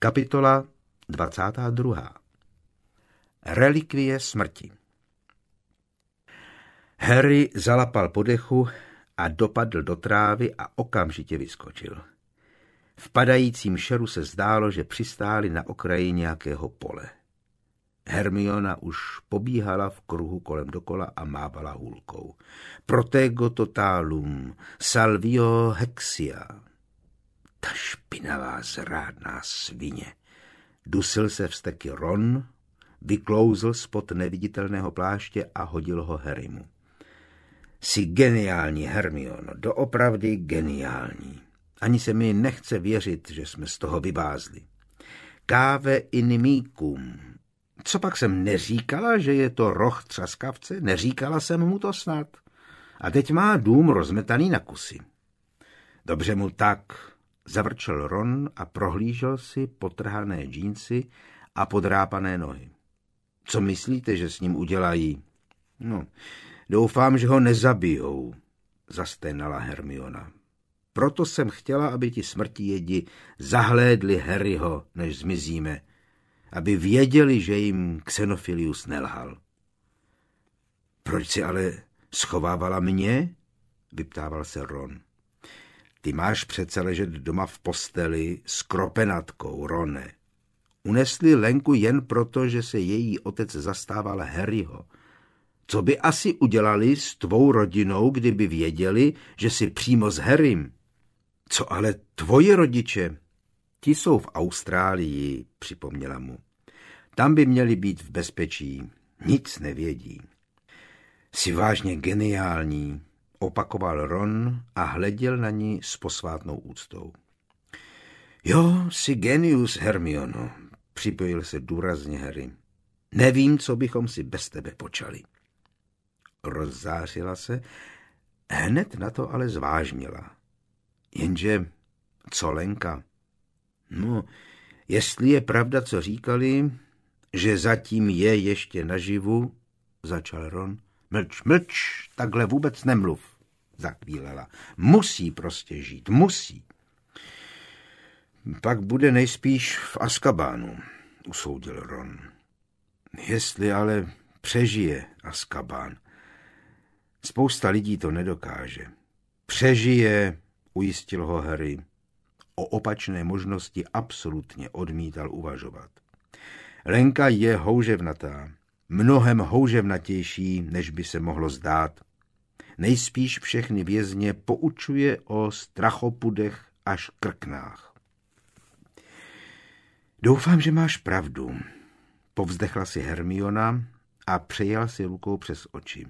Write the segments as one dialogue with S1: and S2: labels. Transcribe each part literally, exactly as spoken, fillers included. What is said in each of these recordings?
S1: Kapitola dvacátá druhá. Relikvie smrti. Harry zalapal po dechu a dopadl do trávy a okamžitě vyskočil. V padajícím šeru se zdálo, že přistáli na okraji nějakého pole. Hermiona už pobíhala v kruhu kolem dokola a mávala hůlkou. Protego totalum, salvio hexia. Ta špinavá zrádná svině. Dusil se vzteky Ron, vyklouzl spod neviditelného pláště a hodil ho Harrymu. Jsi geniální, Hermiono, doopravdy geniální. Ani se mi nechce věřit, že jsme z toho vybázli. Cave inimicum. Co pak jsem neříkala, že je to roh třaskavce? Neříkala jsem mu to snad. A teď má dům rozmetaný na kusy. Dobře mu tak, zavrčel Ron a prohlížel si potrhané džínsy a podrápané nohy. Co myslíte, že s ním udělají? No, doufám, že ho nezabijou, zasténala Hermiona. Proto jsem chtěla, aby ti smrtivědi zahlédli Harryho, než zmizíme, aby věděli, že jim Xenophilius nelhal. Proč si ale schovávala mě? Vyptával se Ron. Ty máš přece ležet doma v posteli s kropenatkou, Rone. Unesli Lenku jen proto, že se její otec zastával Harryho. Co by asi udělali s tvou rodinou, kdyby věděli, že jsi přímo s Harrym? Co ale tvoji rodiče? Ti jsou v Austrálii, připomněla mu. Tam by měli být v bezpečí. Nic nevědí. Jsi vážně geniální, opakoval Ron a hleděl na ní s posvátnou úctou. Jo, jsi genius, Hermiono, připojil se důrazně Harry. Nevím, co bychom si bez tebe počali. Rozzářila se, hned na to ale zvážnila. Jenže co Lenka? No, jestli je pravda, co říkali, že zatím je ještě naživu, začal Ron. Mlč, mlč, takhle vůbec nemluv, zakvílela. Musí prostě žít, musí. Pak bude nejspíš v Azkabánu, usoudil Ron. Jestli ale přežije Azkabán. Spousta lidí to nedokáže. Přežije, ujistil ho Harry. O opačné možnosti absolutně odmítal uvažovat. Lenka je houževnatá, mnohem houževnatější, než by se mohlo zdát. Nejspíš všechny vězně poučuje o strachopudech a škrknách. Doufám, že máš pravdu, povzdechla si Hermiona a přejela si rukou přes oči.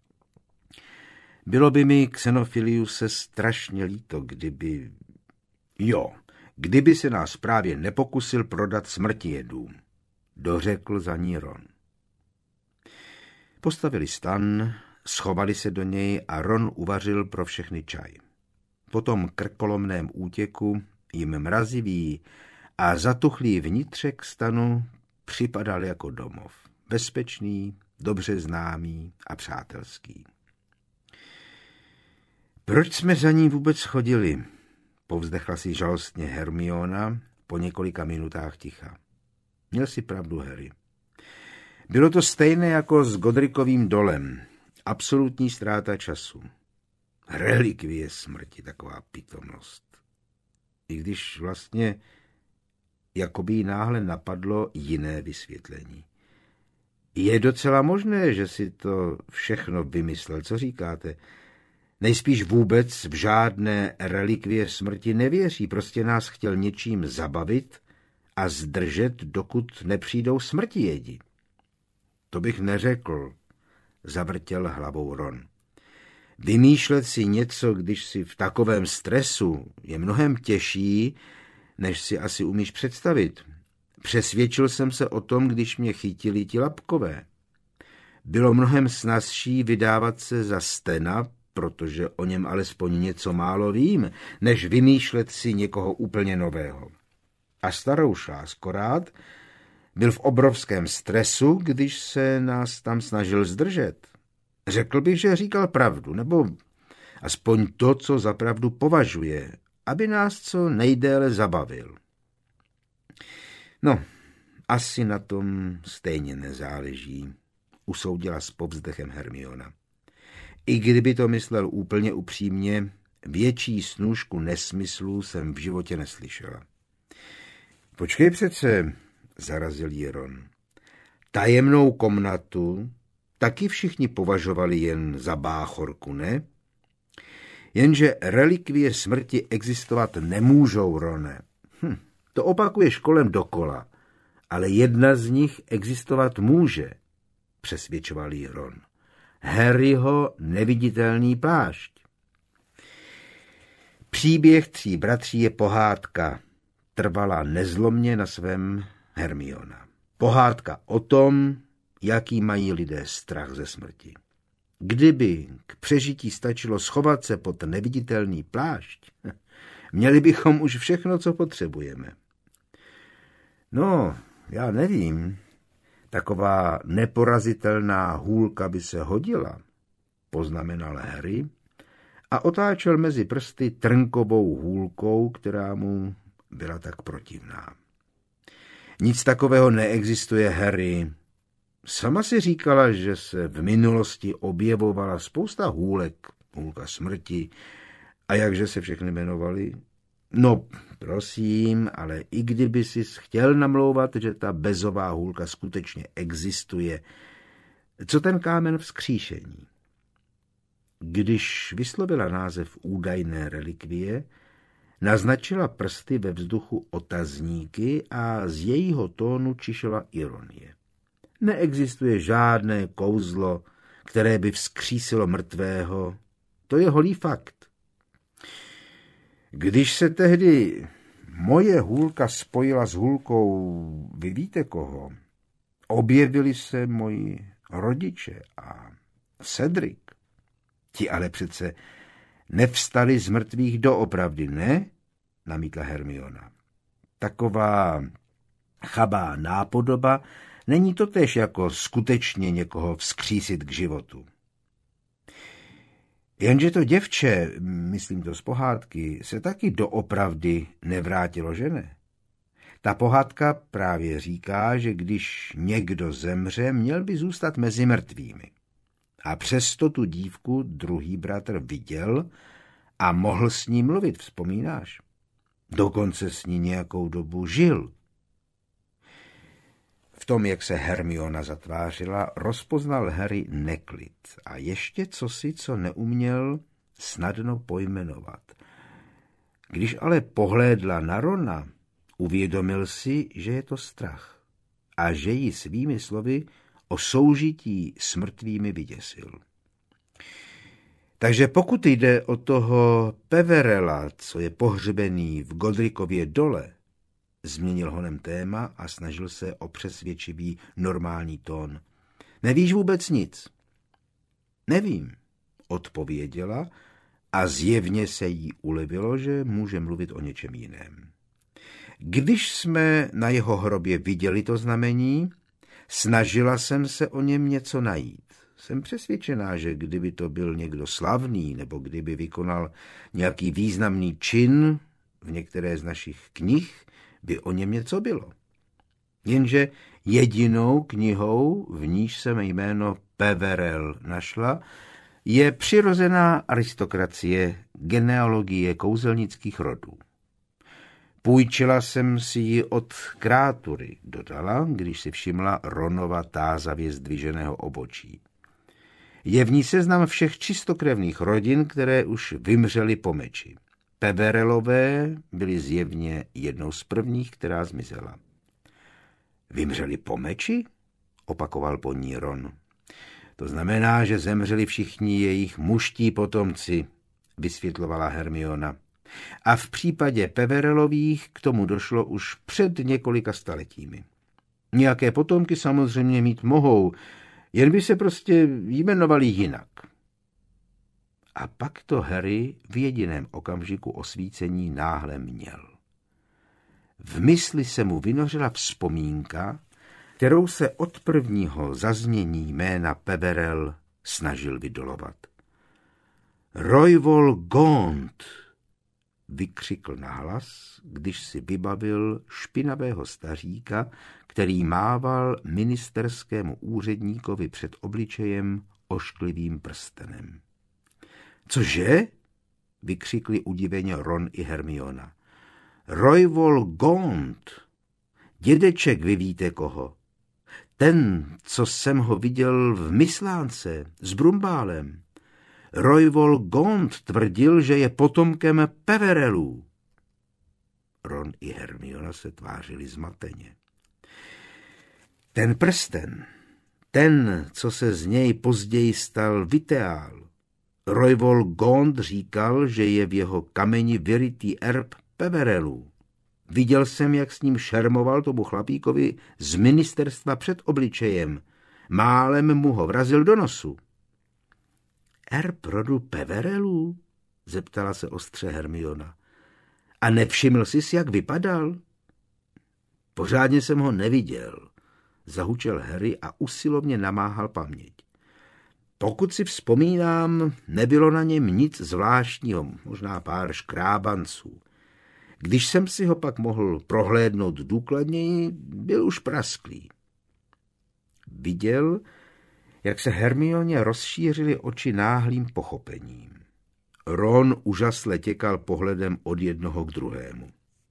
S1: Bylo by mi Xenophiliuse strašně líto, kdyby... Jo, kdyby se nás právě nepokusil prodat smrtijedům, dořekl za ní Ron. Postavili stan, schovali se do něj a Ron uvařil pro všechny čaj. Po tom krkolomném útěku jim mrazivý a zatuchlý vnitřek stanu připadal jako domov. Bezpečný, dobře známý a přátelský. Proč jsme za ní vůbec chodili? Povzdechla si žalostně Hermiona po několika minutách ticha. Měl si pravdu, Harry. Bylo to stejné jako s Godricovým dolem. Absolutní ztráta času. Relikvie smrti, taková pitomnost. I když vlastně jakoby jí náhle napadlo jiné vysvětlení. Je docela možné, že si to všechno vymyslel. Co říkáte? Nejspíš vůbec v žádné relikvie smrti nevěří. Prostě nás chtěl něčím zabavit a zdržet, dokud nepřijdou smrtivědi. To bych neřekl, zavrtěl hlavou Ron. Vymýšlet si něco, když si v takovém stresu, je mnohem těžší, než si asi umíš představit. Přesvědčil jsem se o tom, když mě chytili ti lapkové. Bylo mnohem snazší vydávat se za Stena, protože o něm alespoň něco málo vím, než vymýšlet si někoho úplně nového. A staroušák skorát byl v obrovském stresu, když se nás tam snažil zdržet. Řekl bych, že říkal pravdu, nebo aspoň to, co za pravdu považuje, aby nás co nejdéle zabavil. No, asi na tom stejně nezáleží, usoudila s povzdechem Hermiona. I kdyby to myslel úplně upřímně, větší snůšku nesmyslů jsem v životě neslyšela. Počkej přece, zarazil jí Ron. Tajemnou komnatu taky všichni považovali jen za báchorku, ne? Jenže relikvie smrti existovat nemůžou, Rone. Hm, to opakuješ kolem dokola, ale jedna z nich existovat může, přesvědčoval jí Ron. Harryho neviditelný plášť. Příběh tří bratří je pohádka, trvala nezlomně na svém Hermiona. Pohádka o tom, jaký mají lidé strach ze smrti. Kdyby k přežití stačilo schovat se pod neviditelný plášť, měli bychom už všechno, co potřebujeme. No, já nevím, taková neporazitelná hůlka by se hodila, poznamenal Harry a otáčel mezi prsty trnkovou hůlkou, která mu byla tak protivná. Nic takového neexistuje, Harry. Sama si říkala, že se v minulosti objevovala spousta hůlek, hůlka smrti, a jakže se všechny jmenovaly? No, prosím, ale i kdyby si chtěl namlouvat, že ta bezová hůlka skutečně existuje, co ten kámen vzkříšení? Když vyslovila název údajné relikvie, naznačila prsty ve vzduchu otazníky a z jejího tónu čišela ironie. Neexistuje žádné kouzlo, které by vzkřísilo mrtvého. To je holý fakt. Když se tehdy moje hůlka spojila s hůlkou, vy víte koho, objevili se moji rodiče a Cedric. Ti ale přece nevstali z mrtvých doopravdy, ne? Namítla Hermiona. Taková chabá nápodoba není totéž jako skutečně někoho vzkřísit k životu. Jenže to děvče, myslím to z pohádky, se taky doopravdy nevrátilo, že ne? Ta pohádka právě říká, že když někdo zemře, měl by zůstat mezi mrtvými. A přesto tu dívku druhý bratr viděl a mohl s ní mluvit, vzpomínáš? Dokonce s ní nějakou dobu žil. V tom, jak se Hermiona zatvářila, rozpoznal Harry neklid a ještě cosi, co neuměl snadno pojmenovat. Když ale pohlédla na Rona, uvědomil si, že je to strach a že ji svými slovy o soužití s mrtvými vyděsil. Takže pokud jde o toho Peverella, co je pohřbený v Godricově dole, změnil honem téma a snažil se o přesvědčivý normální tón. Nevíš vůbec nic? Nevím, odpověděla a zjevně se jí ulevilo, že může mluvit o něčem jiném. Když jsme na jeho hrobě viděli to znamení, snažila jsem se o něm něco najít. Jsem přesvědčená, že kdyby to byl někdo slavný nebo kdyby vykonal nějaký významný čin v některé z našich knih, by o něm něco bylo. Jenže jedinou knihou, v níž jsem jméno Peverell našla, je přirozená aristokracie, genealogie kouzelnických rodů. Půjčila jsem si ji od Krátury, dodala, když si všimla Ronova tázavě zdviženého obočí. Je v ní seznam všech čistokrevných rodin, které už vymřely po meči. Peverellové byli zjevně jednou z prvních, která zmizela. Vymřeli po meči? Opakoval po ní Ron. To znamená, že zemřeli všichni jejich mužští potomci, vysvětlovala Hermiona. A v případě Peverellových k tomu došlo už před několika staletími. Nějaké potomky samozřejmě mít mohou, jen by se prostě jmenovali jinak. A pak to Harry v jediném okamžiku osvícení náhle měl. V mysli se mu vynořila vzpomínka, kterou se od prvního zaznění jména Peverell snažil vydolovat. Roywall Gaunt, vykřikl nahlas, když si vybavil špinavého staříka, který mával ministerskému úředníkovi před obličejem ošklivým prstenem. Cože? Vykřikli udiveně Ron i Hermiona. Roivol Gaunt. Dědeček, vy víte koho. Ten, co jsem ho viděl v Myslánce s Brumbálem. Roivol Gaunt tvrdil, že je potomkem Peverellů. Ron i Hermiona se tvářili zmateně. Ten prsten, ten, co se z něj později stal Viteál. Roivol Gaunt říkal, že je v jeho kameni vyrytý erb Peverellů. Viděl jsem, jak s ním šermoval tomu chlapíkovi z ministerstva před obličejem. Málem mu ho vrazil do nosu. Erb rodu Peverellů? Zeptala se ostře Hermiona. A nevšiml jsi, jak vypadal? Pořádně jsem ho neviděl, zahučel Harry a usilovně namáhal paměť. Pokud si vzpomínám, nebylo na něm nic zvláštního, možná pár škrábanců. Když jsem si ho pak mohl prohlédnout důkladněji, byl už prasklý. Viděl, jak se Hermioně rozšířily oči náhlým pochopením. Ron úžasle těkal pohledem od jednoho k druhému.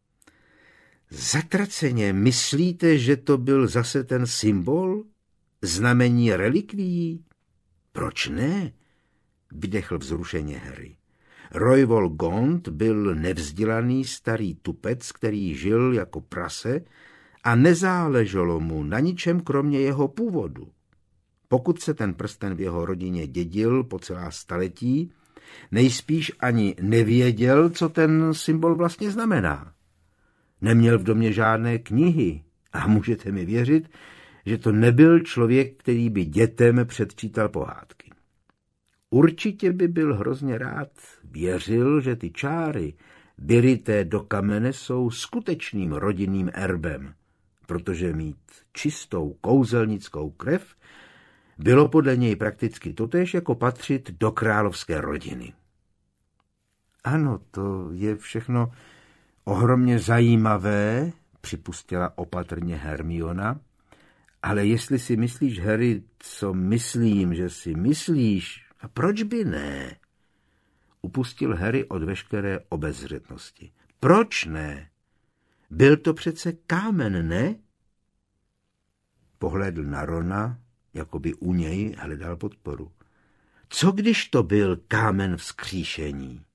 S1: Zatraceně, myslíte, že to byl zase ten symbol? Znamení relikvií? Proč ne? Vydechl vzrušeně Harry. Roivol Gaunt byl nevzdělaný starý tupec, který žil jako prase a nezáleželo mu na ničem kromě jeho původu. Pokud se ten prsten v jeho rodině dědil po celá staletí, nejspíš ani nevěděl, co ten symbol vlastně znamená. Neměl v domě žádné knihy a můžete mi věřit, že to nebyl člověk, který by dětem předčítal pohádky. Určitě by byl hrozně rád, věřil, že ty čáry, vyryté do kamene, jsou skutečným rodinným erbem, protože mít čistou kouzelnickou krev bylo podle něj prakticky totéž jako patřit do královské rodiny. Ano, to je všechno ohromně zajímavé, připustila opatrně Hermiona, ale jestli si myslíš, Harry, co myslím, že si myslíš, a proč by ne? Upustil Harry od veškeré obezřetnosti. Proč ne? Byl to přece kámen, ne? Pohlédl na Rona, jako by u něj hledal podporu. Co když to byl kámen vzkříšení?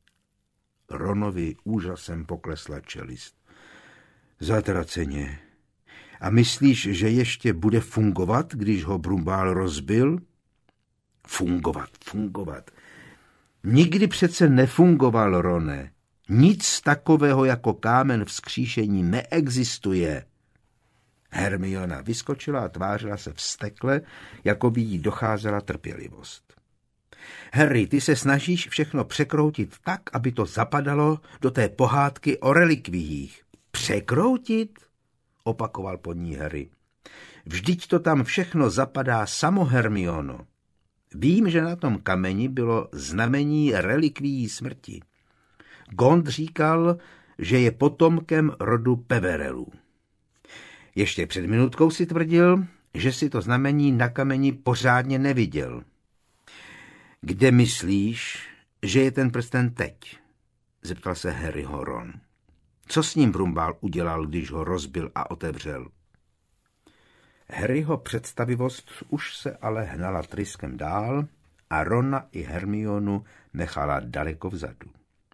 S1: Ronovi úžasem poklesla čelist. Zatraceně. A myslíš, že ještě bude fungovat, když ho Brumbál rozbil? Fungovat, fungovat. Nikdy přece nefungoval, Rone. Nic takového jako kámen vzkříšení neexistuje. Hermiona vyskočila a tvářila se vztekle, jako by jí docházela trpělivost. Harry, ty se snažíš všechno překroutit tak, aby to zapadalo do té pohádky o relikviích. Překroutit? Opakoval po ní Harry. Vždyť to tam všechno zapadá samo, Hermiono. Vím, že na tom kameni bylo znamení relikvií smrti. Gaunt říkal, že je potomkem rodu Peverellů. Ještě před minutkou si tvrdil, že si to znamení na kameni pořádně neviděl. Kde myslíš, že je ten prsten teď? Zeptal se Harryho Ron. Co s ním Brumbál udělal, když ho rozbil a otevřel? Harryho představivost už se ale hnala tryskem dál a Rona i Hermionu nechala daleko vzadu.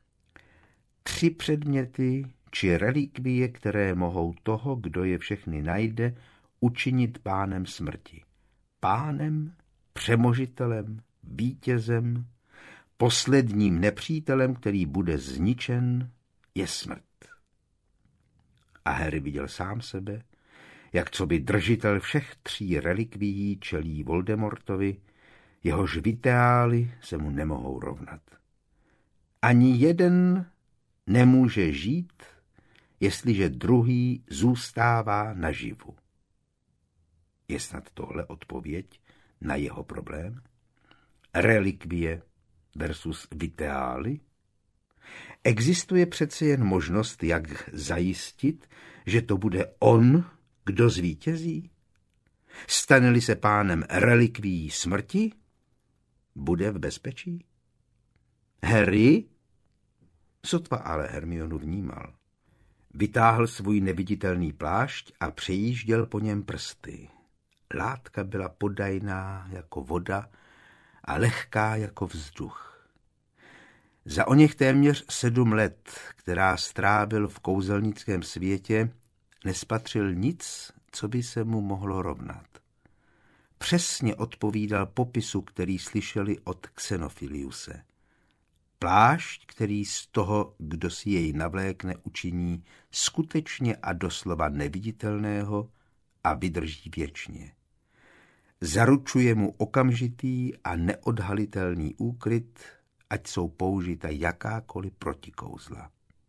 S1: Tři předměty či relikvie, které mohou toho, kdo je všechny najde, učinit pánem smrti. Pánem, přemožitelem, vítězem, posledním nepřítelem, který bude zničen, je smrt. A Harry viděl sám sebe, jak coby držitel všech tří relikvií čelí Voldemortovi, jehož viteály se mu nemohou rovnat. Ani jeden nemůže žít, jestliže druhý zůstává naživu. Je snad tohle odpověď na jeho problém? Relikvie versus viteály? Existuje přece jen možnost, jak zajistit, že to bude on, kdo zvítězí? Stane-li se pánem relikvií smrti, bude v bezpečí? Harry? Sotva ale Hermionu vnímal. Vytáhl svůj neviditelný plášť a přejížděl po něm prsty. Látka byla podajná jako voda a lehká jako vzduch. Za oněch téměř sedm let, která strávil v kouzelnickém světě, nespatřil nic, co by se mu mohlo rovnat. Přesně odpovídal popisu, který slyšeli od Xenofiliuse. Plášť, který z toho, kdo si jej navlékne, učiní skutečně a doslova neviditelného a vydrží věčně. Zaručuje mu okamžitý a neodhalitelný úkryt, ať jsou použita jakákoliv protikouzla.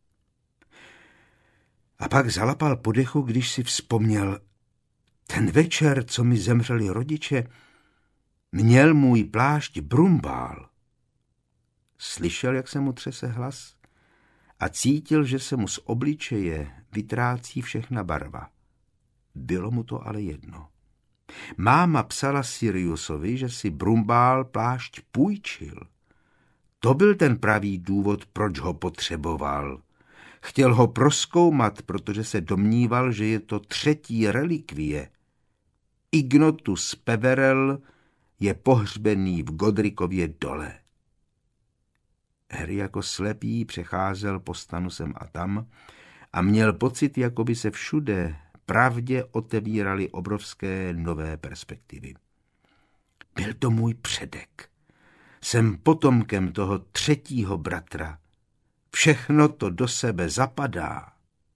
S1: A pak zalapal po dechu, když si vzpomněl, ten večer, co mi zemřeli rodiče, měl můj plášť Brumbál. Slyšel, jak se mu třese hlas a cítil, že se mu z obličeje vytrácí všechna barva. Bylo mu to ale jedno. Máma psala Siriusovi, že si Brumbál plášť půjčil. To byl ten pravý důvod, proč ho potřeboval. Chtěl ho prozkoumat, protože se domníval, že je to třetí relikvie. Ignotus Peverell je pohřbený v Godricově dole. Harry jako slepý přecházel po stanu sem a tam a měl pocit, jako by se všude pravdě otevíraly obrovské nové perspektivy. Byl to můj předek. Jsem potomkem toho třetího bratra. Všechno to do sebe zapadá.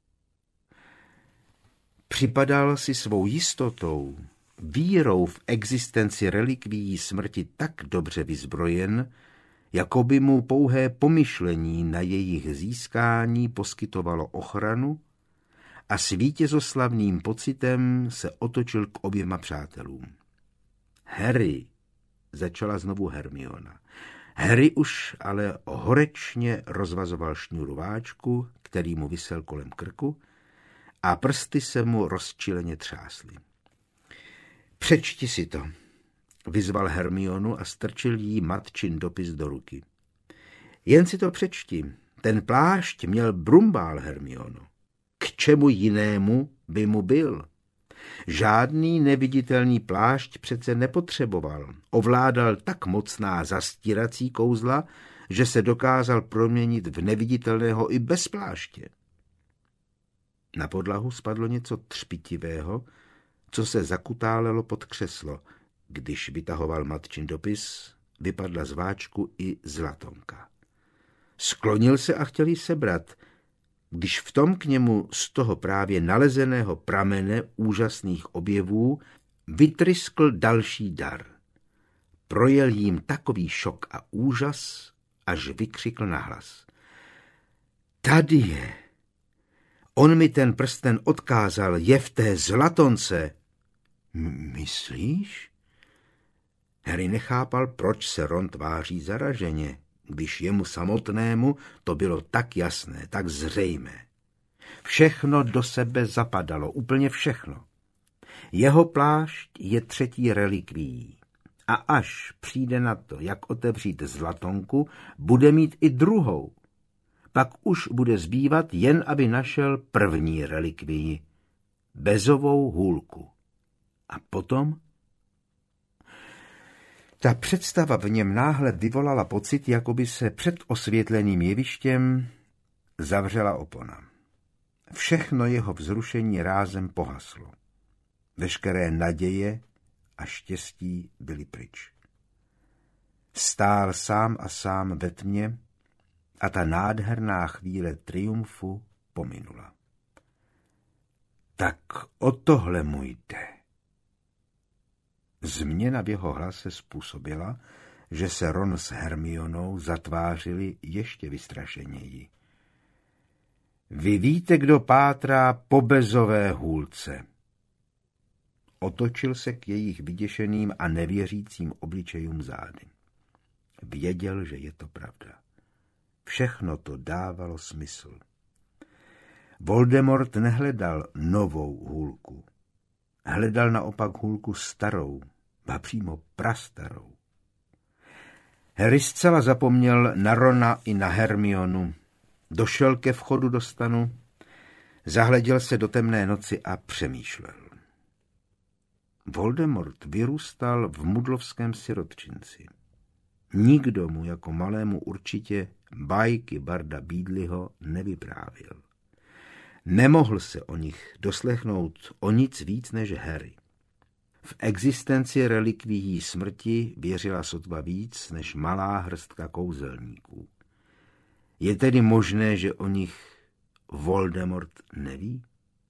S1: Připadal si svou jistotou, vírou v existenci relikvií smrti tak dobře vyzbrojen, jako by mu pouhé pomyšlení na jejich získání poskytovalo ochranu, a s vítězoslavným pocitem se otočil k oběma přátelům. Harry, začala znovu Hermiona. Harry už ale horečně rozvazoval šňůrováčku, který mu visel kolem krku, a prsty se mu rozčileně třásly. Přečti si to, vyzval Hermionu a strčil jí matčin dopis do ruky. Jen si to přečti. Ten plášť měl Brumbál, Hermiono. K čemu jinému by mu byl? Žádný neviditelný plášť přece nepotřeboval. Ovládal tak mocná zastírací kouzla, že se dokázal proměnit v neviditelného i bez pláště. Na podlahu spadlo něco třpitivého, co se zakutálelo pod křeslo. Když vytahoval matčin dopis, vypadla z váčku i zlatonka. Sklonil se a chtěl ji sebrat, když v tom k němu z toho právě nalezeného pramene úžasných objevů vytryskl další dar. Projel jím takový šok a úžas, až vykřikl nahlas. Tady je. On mi ten prsten odkázal, je v té zlatonce. Myslíš? Harry nechápal, proč se Ron tváří zaraženě, když jemu samotnému to bylo tak jasné, tak zřejmé. Všechno do sebe zapadalo, úplně všechno. Jeho plášť je třetí relikvií. A až přijde na to, jak otevřít zlatonku, bude mít i druhou. Pak už bude zbývat jen, aby našel první relikvii, bezovou hůlku. A potom? Ta představa v něm náhle vyvolala pocit, jako by se před osvětleným jevištěm zavřela opona. Všechno jeho vzrušení rázem pohaslo. Veškeré naděje a štěstí byly pryč. Stál sám a sám ve tmě a ta nádherná chvíle triumfu pominula. Tak o tohle mu jde. Změna v jeho hlase způsobila, že se Ron s Hermionou zatvářili ještě vystrašeněji. Vy víte, kdo pátrá po bezové hůlce. Otočil se k jejich vyděšeným a nevěřícím obličejům zády. Věděl, že je to pravda. Všechno to dávalo smysl. Voldemort nehledal novou hůlku. Hledal naopak hůlku starou, a přímo prastarou. Harry zcela zapomněl na Rona i na Hermionu. Došel ke vchodu do stanu, zahleděl se do temné noci a přemýšlel. Voldemort vyrůstal v mudlovském sirotčinci. Nikdo mu jako malému určitě bajky Barda Beedleyho nevyprávěl. Nemohl se o nich doslechnout o nic víc než Harry. V existenci relikvií smrti věřila sotva víc než malá hrstka kouzelníků. Je tedy možné, že o nich Voldemort neví?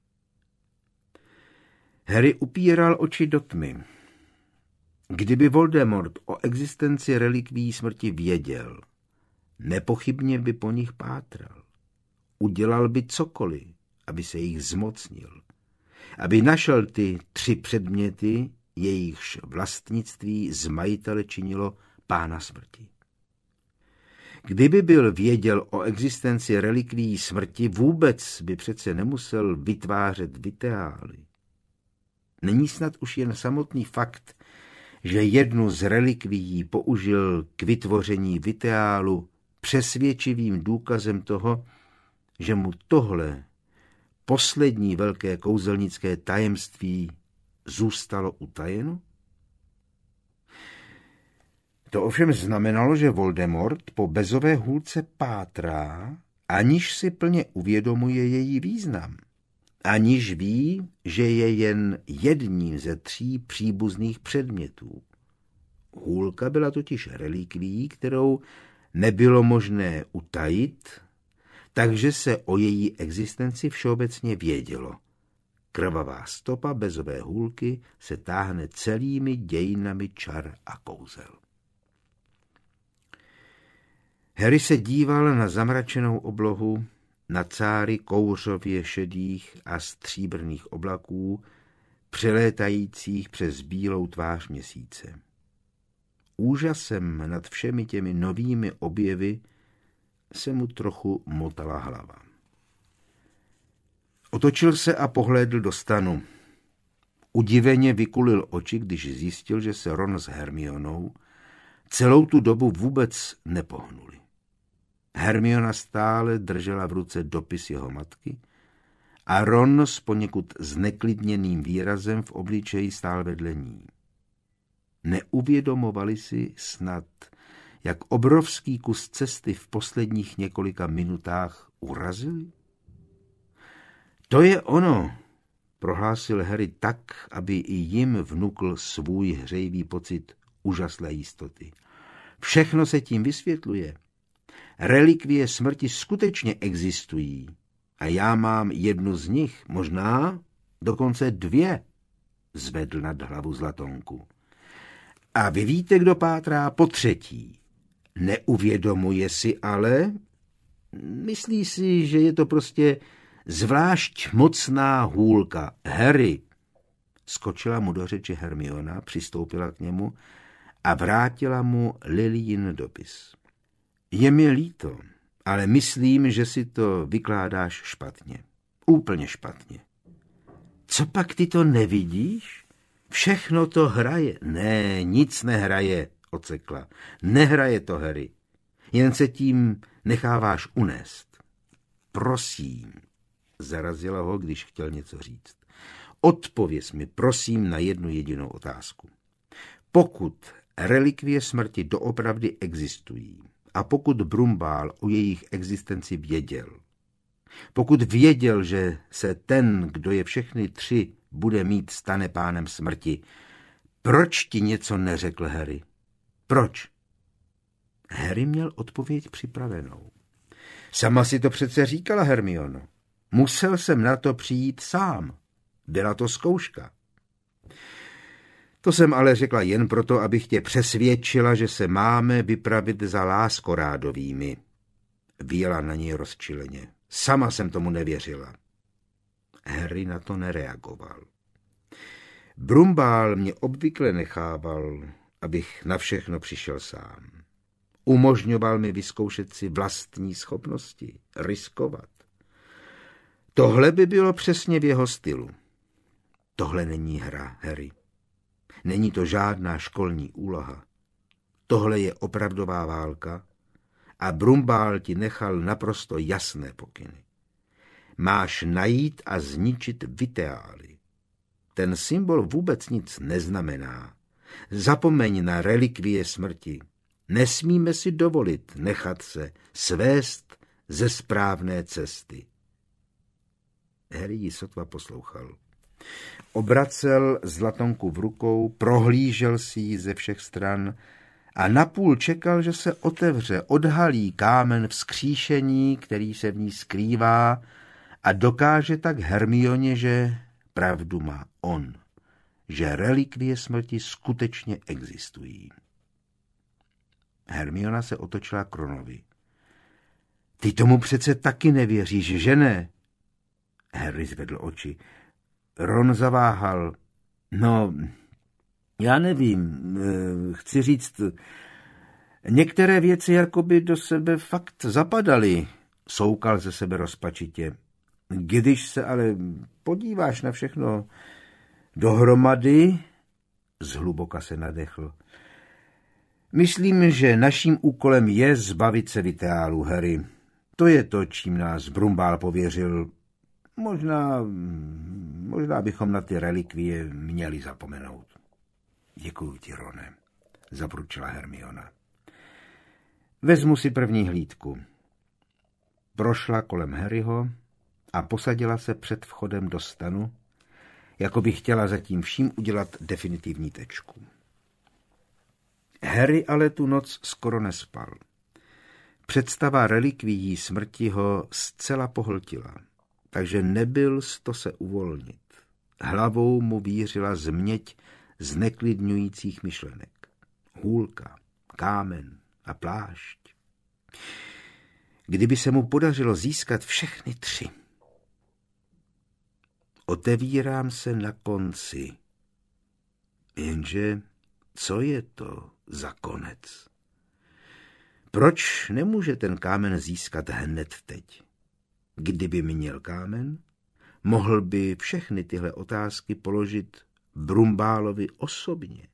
S1: Harry upíral oči do tmy. Kdyby Voldemort o existenci relikvií smrti věděl, nepochybně by po nich pátral. Udělal by cokoliv, aby se jich zmocnil. Aby našel ty tři předměty, jejichž vlastnictví z majitele činilo pána smrti. Kdyby byl věděl o existenci relikvií smrti, vůbec by přece nemusel vytvářet viteály. Není snad už jen samotný fakt, že jednu z relikvií použil k vytvoření viteálu přesvědčivým důkazem toho, že mu tohle poslední velké kouzelnické tajemství zůstalo utajeno? To ovšem znamenalo, že Voldemort po bezové hůlce pátrá, aniž si plně uvědomuje její význam. Aniž ví, že je jen jedním ze tří příbuzných předmětů. Hůlka byla totiž relikvií, kterou nebylo možné utajit, takže se o její existenci všeobecně vědělo. Krvavá stopa bezové hůlky se táhne celými dějinami čar a kouzel. Harry se díval na zamračenou oblohu, na cáry kouřově šedých a stříbrných oblaků, přelétajících přes bílou tvář měsíce. Úžasem nad všemi těmi novými objevy se mu trochu motala hlava. Otočil se a pohlédl do stanu. Udiveně vykulil oči, když zjistil, že se Ron s Hermionou celou tu dobu vůbec nepohnuli. Hermiona stále držela v ruce dopis jeho matky a Ron s poněkud zneklidněným výrazem v obličeji stál vedle ní. Neuvědomovali si snad, jak obrovský kus cesty v posledních několika minutách urazili? To je ono, prohlásil Harry tak, aby i jim vnukl svůj hřejivý pocit úžasné jistoty. Všechno se tím vysvětluje. Relikvie smrti skutečně existují a já mám jednu z nich, možná dokonce dvě, zvedl nad hlavu Zlatonku. A vy víte, kdo pátrá po třetí. Neuvědomuje si ale, myslí si, že je to prostě zvlášť mocná hůlka. Harry, skočila mu do řeči Hermiona, přistoupila k němu a vrátila mu Lilijin dopis. Je mi líto, ale myslím, že si to vykládáš špatně. Úplně špatně. Co pak ty to nevidíš? Všechno to hraje. Ne, nic nehraje, ocekla. Nehraje to, Harry. Jen se tím necháváš unést. Prosím, zarazila ho, když chtěl něco říct. Odpověz mi, prosím, na jednu jedinou otázku. Pokud relikvie smrti doopravdy existují a pokud Brumbál o jejich existenci věděl, pokud věděl, že se ten, kdo je všechny tři, bude mít, stane pánem smrti, proč ti něco neřekl Harry? Proč? Harry měl odpověď připravenou. Sama si to přece říkala, Hermiono. Musel jsem na to přijít sám. Byla to zkouška. To jsem ale řekla jen proto, abych tě přesvědčila, že se máme vypravit za láskorádovými. Vyjela na něj rozčileně. Sama jsem tomu nevěřila. Harry na to nereagoval. Brumbál mě obvykle nechával, abych na všechno přišel sám. Umožňoval mi vyzkoušet si vlastní schopnosti, riskovat. Tohle by bylo přesně v jeho stylu. Tohle není hra, Harry. Není to žádná školní úloha. Tohle je opravdová válka a Brumbál ti nechal naprosto jasné pokyny. Máš najít a zničit Viteály. Ten symbol vůbec nic neznamená. Zapomeň na relikvie smrti. Nesmíme si dovolit nechat se svést ze správné cesty. Harry ji sotva poslouchal. Obracel zlatonku v rukou, prohlížel si ji ze všech stran a napůl čekal, že se otevře, odhalí kámen vzkříšení, který se v ní skrývá, a dokáže tak Hermioně, že pravdu má on, že relikvie smrti skutečně existují. Hermiona se otočila k Ronovi. Ty tomu přece taky nevěříš, že ne? Harry zvedl oči. Ron zaváhal. No, já nevím, chci říct, některé věci jakoby do sebe fakt zapadaly, soukal ze sebe rozpačitě. Když se ale podíváš na všechno dohromady, zhluboka se nadechl. Myslím, že naším úkolem je zbavit se Viteálů, Harry. To je to, čím nás Brumbál pověřil. Možná, možná bychom na ty relikvie měli zapomenout. Děkuju ti, Rone, zabručila Hermiona. Vezmu si první hlídku. Prošla kolem Harryho a posadila se před vchodem do stanu, jako by chtěla zatím vším udělat definitivní tečku. Harry ale tu noc skoro nespal. Představa relikvií smrti ho zcela pohltila, takže nebyl sto se uvolnit. Hlavou mu vířila změť zneklidňujících myšlenek. Hůlka, kámen a plášť. Kdyby se mu podařilo získat všechny tři. Otevírám se na konci. Jenže co je to za konec? Proč nemůže ten kámen získat hned teď? Kdyby měl kámen, mohl by všechny tyhle otázky položit Brumbálovi osobně.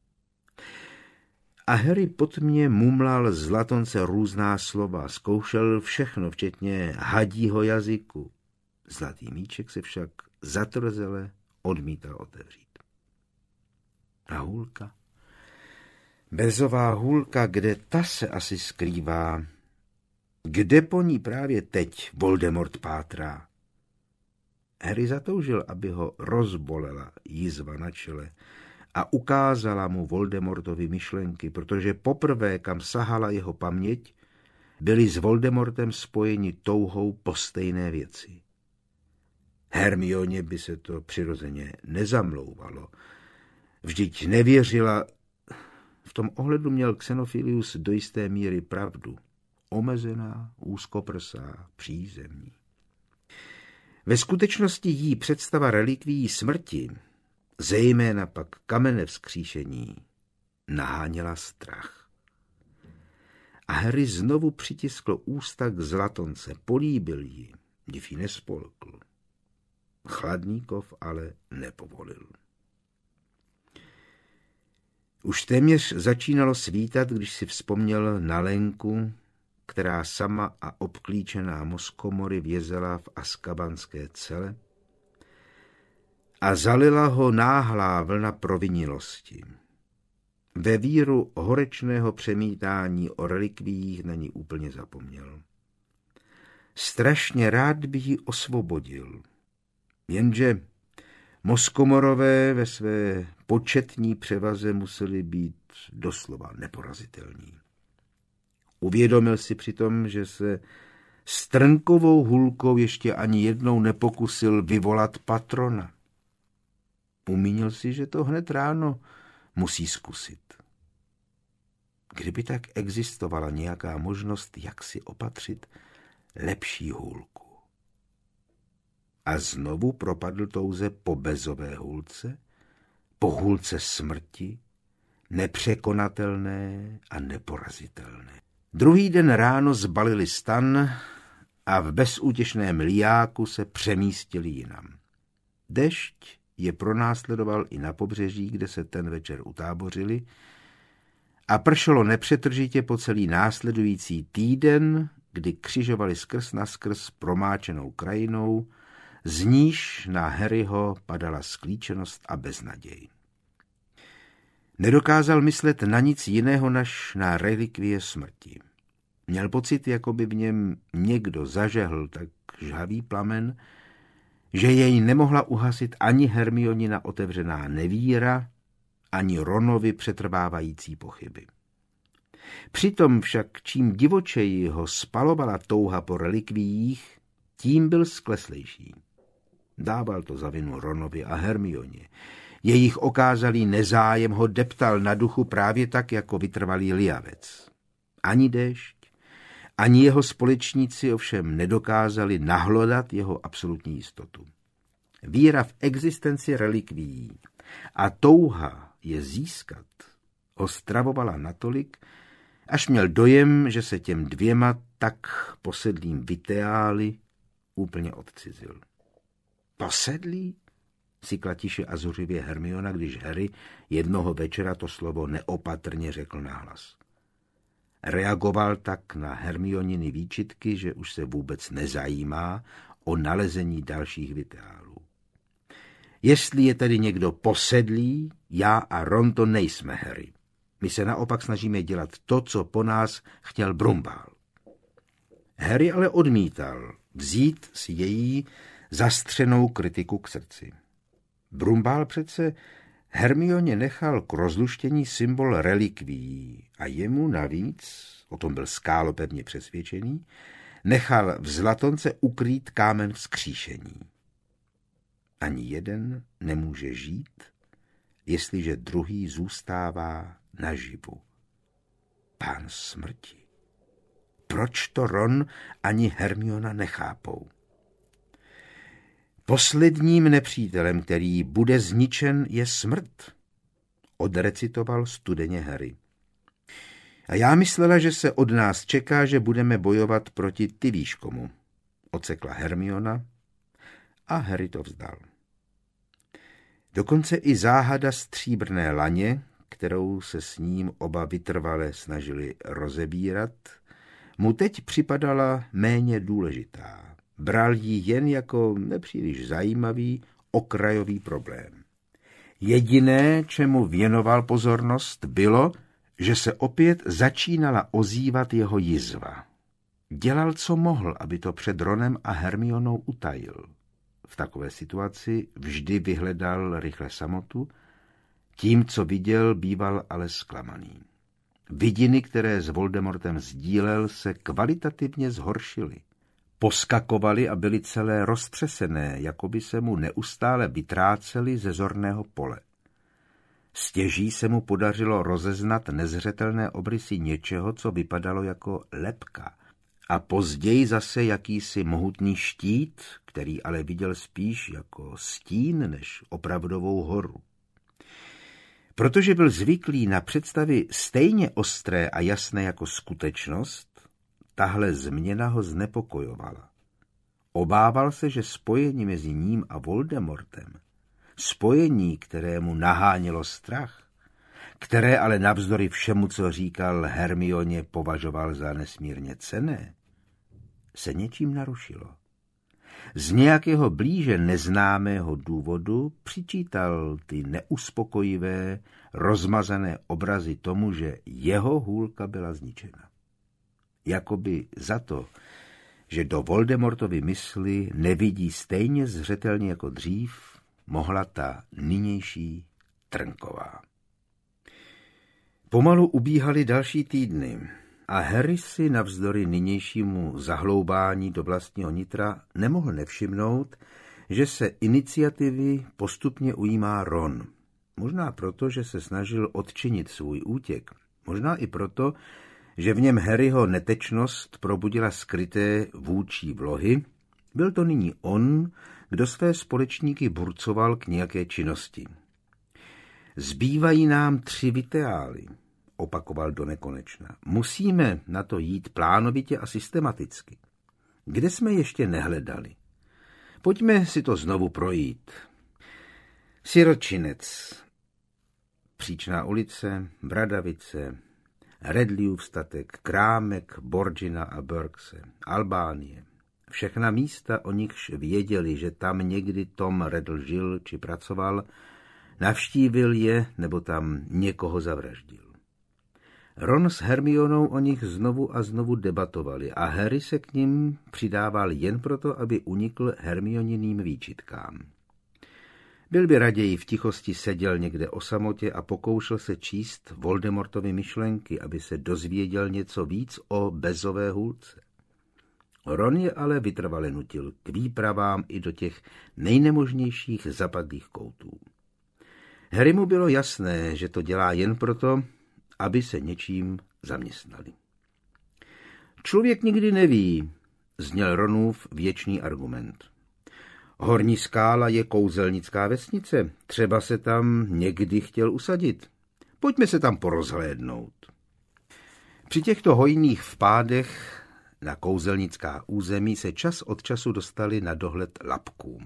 S1: A Harry potmě mumlal z latonce různá slova, zkoušel všechno, včetně hadího jazyku. Zlatý míček se však zatrzele odmítal otevřít. A hůlka? Bezová hůlka, kde ta se asi skrývá? Kde po ní právě teď Voldemort pátrá? Harry zatoužil, aby ho rozbolela jizva na čele a ukázala mu Voldemortovy myšlenky, protože poprvé, kam sahala jeho paměť, byli s Voldemortem spojeni touhou po stejné věci. Hermioně by se to přirozeně nezamlouvalo. Vždyť nevěřila. V tom ohledu měl Xenophilius do jisté míry pravdu. Omezená, úzkoprsá, přízemní. Ve skutečnosti jí představa relikvií smrti, zejména pak kamene vzkříšení, naháněla strach. A Harry znovu přitiskl ústa k zlatonce, políbil ji, div ji nespolkl. Chladníkov ale nepovolil. Už téměř začínalo svítat, když si vzpomněl na Lenku, která sama a obklíčená Moskomory vězela v azkabanské cele a zalila ho náhlá vlna provinilosti. Ve víru horečného přemítání o relikviích na ní úplně zapomněl. Strašně rád by ji osvobodil, jenže Moskomorové ve své početní převaze museli být doslova neporazitelní. Uvědomil si přitom, že se s trnkovou hůlkou ještě ani jednou nepokusil vyvolat patrona. Umínil si, že to hned ráno musí zkusit. Kdyby tak existovala nějaká možnost, jak si opatřit lepší hůlku. A znovu propadl touze po bezové hůlce, po hůlce smrti, nepřekonatelné a neporazitelné. Druhý den ráno zbalili stan a v bezútěšném lijáku se přemístili jinam. Dešť je pronásledoval i na pobřeží, kde se ten večer utábořili, a pršelo nepřetržitě po celý následující týden, kdy křižovali skrz na skrz promáčenou krajinou, z níž na Harryho padala sklíčenost a beznaděj. Nedokázal myslet na nic jiného než na relikvie smrti. Měl pocit, jako by v něm někdo zažehl tak žhavý plamen, že jej nemohla uhasit ani Hermionina otevřená nevíra, ani Ronovi přetrvávající pochyby. Přitom však čím divočeji ho spalovala touha po relikviích, tím byl skleslejší. Dával to za vinu Ronovi a Hermioně. Jejich okázalý nezájem ho deptal na duchu právě tak, jako vytrvalý lijavec. Ani déšť, ani jeho společníci ovšem nedokázali nahlodat jeho absolutní jistotu. Víra v existenci relikvií a touha je získat ho stravovala natolik, až měl dojem, že se těm dvěma tak posedlým viteály úplně odcizil. Posedlý? Sykla tiše a zuřivě Hermiona, když Harry jednoho večera to slovo neopatrně řekl nahlas. Reagoval tak na Hermioniny výčitky, že už se vůbec nezajímá o nalezení dalších viteálů. Jestli je tedy někdo posedlý, já a Ron to nejsme, Harry. My se naopak snažíme dělat to, co po nás chtěl Brumbál. Harry ale odmítal vzít si její zastřenou kritiku k srdci. Brumbál přece Hermioně nechal k rozluštění symbol relikvií a jemu navíc, o tom byl skálopevně přesvědčený, nechal v zlatonce ukrýt kámen vzkříšení. Ani jeden nemůže žít, jestliže druhý zůstává naživu. Pán smrti. Proč to Ron ani Hermiona nechápou? Posledním nepřítelem, který bude zničen, je smrt, odrecitoval studeně Harry. A já myslela, že se od nás čeká, že budeme bojovat proti ty víš komu, odsekla Hermiona a Harry to vzdal. Dokonce i záhada stříbrné laně, kterou se s ním oba vytrvale snažili rozebírat, mu teď připadala méně důležitá. Bral ji jen jako nepříliš zajímavý okrajový problém. Jediné, čemu věnoval pozornost, bylo, že se opět začínala ozývat jeho jizva. Dělal, co mohl, aby to před Ronem a Hermionou utajil. V takové situaci vždy vyhledal rychle samotu, tím, co viděl, býval ale zklamaný. Vidiny, které s Voldemortem sdílel, se kvalitativně zhoršily. Poskakovaly a byly celé roztřesené, jako by se mu neustále vytrácely ze zorného pole. Stěží se mu podařilo rozeznat nezřetelné obrysy něčeho, co vypadalo jako lebka, a později zase jakýsi mohutný štít, který ale viděl spíš jako stín než opravdovou horu. Protože byl zvyklý na představy stejně ostré a jasné jako skutečnost, tahle změna ho znepokojovala. Obával se, že spojení mezi ním a Voldemortem, spojení, kterému nahánělo strach, které ale navzdory všemu, co říkal Hermioně, považoval za nesmírně cenné, se něčím narušilo. Z nějakého blíže neznámého důvodu přičítal ty neuspokojivé, rozmazané obrazy tomu, že jeho hůlka byla zničena. Jakoby za to, že do Voldemortovy mysli nevidí stejně zřetelně jako dřív, mohla ta nynější Trnková. Pomalu ubíhaly další týdny a Harry si navzdory nynějšímu zahloubání do vlastního nitra nemohl nevšimnout, že se iniciativy postupně ujímá Ron. Možná proto, že se snažil odčinit svůj útěk. Možná i proto, že v něm Harryho netečnost probudila skryté vůdčí vlohy. Byl to nyní on, kdo své společníky burcoval k nějaké činnosti. Zbývají nám tři viteály, opakoval do nekonečna. Musíme na to jít plánovitě a systematicky. Kde jsme ještě nehledali? Pojďme si to znovu projít. Siročinec, Příčná ulice, Bradavice, Redliův statek, Krámek, Borgina a Berkse, Albánie. Všechna místa, o nichž věděli, že tam někdy Tom Redl žil či pracoval, navštívil je nebo tam někoho zavraždil. Ron s Hermionou o nich znovu a znovu debatovali a Harry se k nim přidával jen proto, aby unikl Hermioniným výčitkám. Byl by raději v tichosti seděl někde o samotě a pokoušel se číst Voldemortovy myšlenky, aby se dozvěděl něco víc o Bezové hůlce. Ron je ale vytrvale nutil k výpravám i do těch nejnemožnějších zapadlých koutů. Harry mu bylo jasné, že to dělá jen proto, aby se něčím zaměstnali. Člověk nikdy neví, zněl Ronův věčný argument. Horní Skála je kouzelnická vesnice, třeba se tam někdy chtěl usadit. Pojďme se tam porozhlédnout. Při těchto hojných vpádech na kouzelnická území se čas od času dostali na dohled lapkům.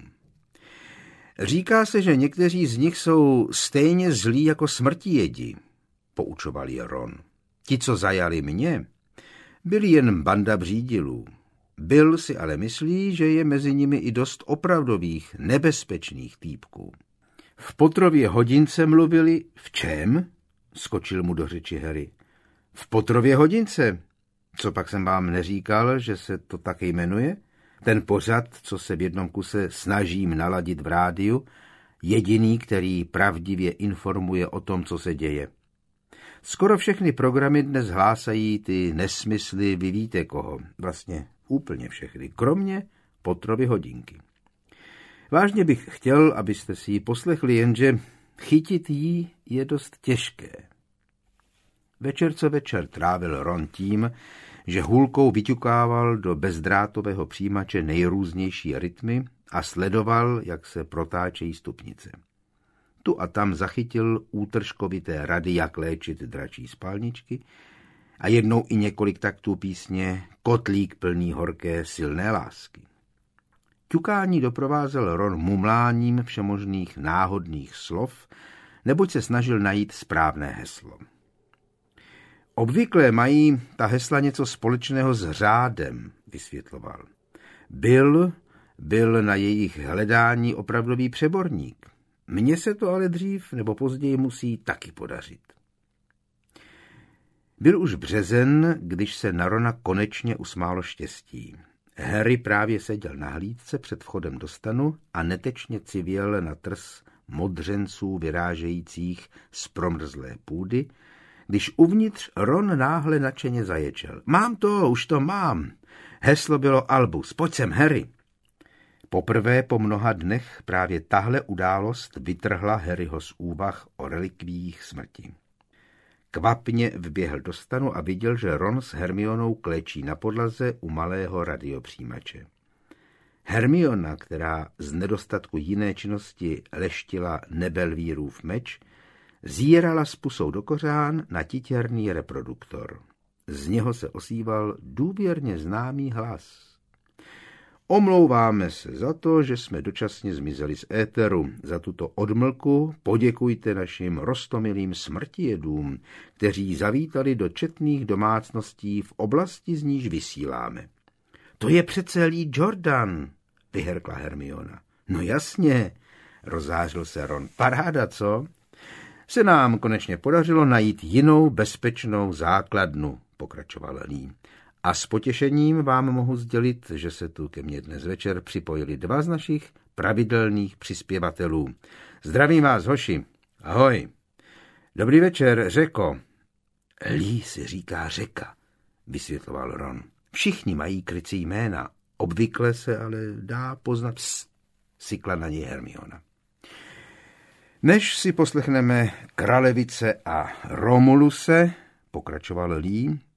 S1: Říká se, že někteří z nich jsou stejně zlí jako smrtijedi, poučoval je Ron. Ti, co zajali mě, byli jen banda břídilů. Bill si ale myslí, že je mezi nimi i dost opravdových, nebezpečných týpků. V Potrově hodince mluvili. V čem? Skočil mu do řeči Harry. V Potrově hodince. Co pak jsem vám neříkal, že se to tak jmenuje? Ten pořad, co se v jednom kuse snažím naladit v rádiu, jediný, který pravdivě informuje o tom, co se děje. Skoro všechny programy dnes hlásají ty nesmysly, vy víte koho. Vlastně úplně všechny, kromě Potrovy hodinky. Vážně bych chtěl, abyste si ji poslechli, jenže chytit ji je dost těžké. Večer co večer trávil Ron tím, že hůlkou vyťukával do bezdrátového přijímače nejrůznější rytmy a sledoval, jak se protáčejí stupnice. Tu a tam zachytil útržkovité rady, jak léčit dračí spálničky a jednou i několik taktů písně Kotlík plný horké silné lásky. Ťukání doprovázel Ron mumláním všemožných náhodných slov, neboť se snažil najít správné heslo. Obvykle mají ta hesla něco společného s řádem, vysvětloval. Bill byl na jejich hledání opravdový přeborník. Mně se to ale dřív nebo později musí taky podařit. Byl už březen, když se na Rona konečně usmálo štěstí. Harry právě seděl na hlídce před vchodem do stanu a netečně civěl na trs modřenců vyrážejících z promrzlé půdy, když uvnitř Ron náhle nadšeně zaječel. Mám to, už to mám. Heslo bylo Albus. Pojď sem, Harry. Poprvé po mnoha dnech právě tahle událost vytrhla Harryho z úvah o relikviích smrti. Kvapně vběhl do stanu a viděl, že Ron s Hermionou klečí na podlaze u malého radiopřijímače. Hermiona, která z nedostatku jiné činnosti leštila Nebelvírův meč, zírala s pusou do kořán na titěrný reproduktor. Z něho se osíval důvěrně známý hlas. Omlouváme se za to, že jsme dočasně zmizeli z éteru. Za tuto odmlku poděkujte našim roztomilým smrtijedům, kteří zavítali do četných domácností v oblasti, z níž vysíláme. To je přece Lee Jordan, vyhrkla Hermiona. No jasně, rozzářil se Ron. Paráda, co? Se nám konečně podařilo najít jinou bezpečnou základnu, pokračoval Lee. A s potěšením vám mohu sdělit, že se tu ke mně dnes večer připojili dva z našich pravidelných přispěvatelů. Zdravím vás, hoši. Ahoj. Dobrý večer, Řeko. Lee si říká Řeka, vysvětloval Ron. Všichni mají krycí jména, obvykle se ale dá poznat s, sykla na něj Hermiona. Než si poslechneme Kralevice a Romuluse, pokračoval Lee,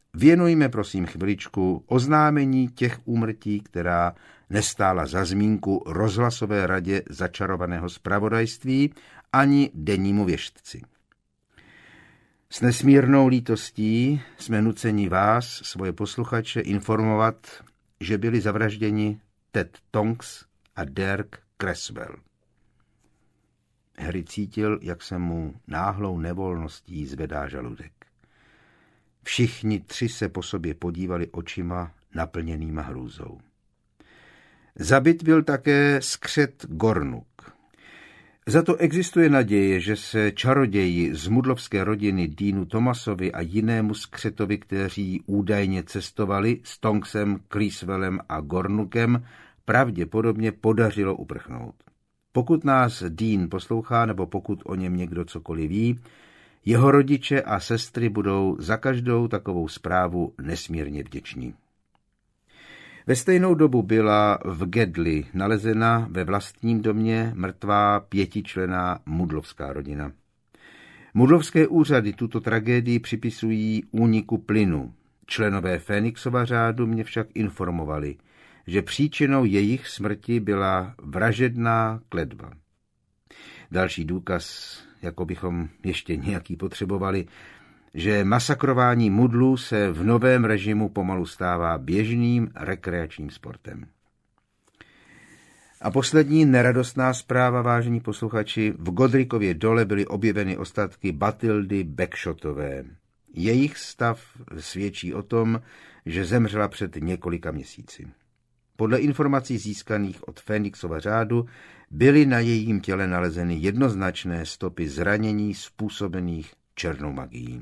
S1: Věnujme prosím chviličku oznámení těch úmrtí, která nestála za zmínku rozhlasové radě začarovaného zpravodajství ani dennímu věštci. S nesmírnou lítostí jsme nuceni vás, svoje posluchače, informovat, že byli zavražděni Ted Tonks a Dirk Creswell. Harry cítil, jak se mu náhlou nevolností zvedá žaludek. Všichni tři se po sobě podívali očima naplněnýma hrůzou. Zabit byl také skřet Gornuk. Za to existuje naděje, že se čaroději z mudlovské rodiny Deanu Thomasovi a jinému skřetovi, kteří údajně cestovali s Tonksem, Creswellem a Gornukem, pravděpodobně podařilo uprchnout. Pokud nás Dean poslouchá, nebo pokud o něm někdo cokoliv ví, jeho rodiče a sestry budou za každou takovou zprávu nesmírně vděční. Ve stejnou dobu byla v Gedli nalezena ve vlastním domě mrtvá pětičlenná mudlovská rodina. Mudlovské úřady tuto tragédii připisují úniku plynu. Členové Fénixova řádu mě však informovali, že příčinou jejich smrti byla vražedná kletba. Další důkaz, jako bychom ještě nějaký potřebovali, že masakrování mudlů se v novém režimu pomalu stává běžným rekreačním sportem. A poslední neradostná zpráva, vážení posluchači, v Godricově dole byly objeveny ostatky Batildy Backshotové. Jejich stav svědčí o tom, že zemřela před několika měsíci. Podle informací získaných od Fénixova řádu byly na jejím těle nalezeny jednoznačné stopy zranění způsobených černou magií.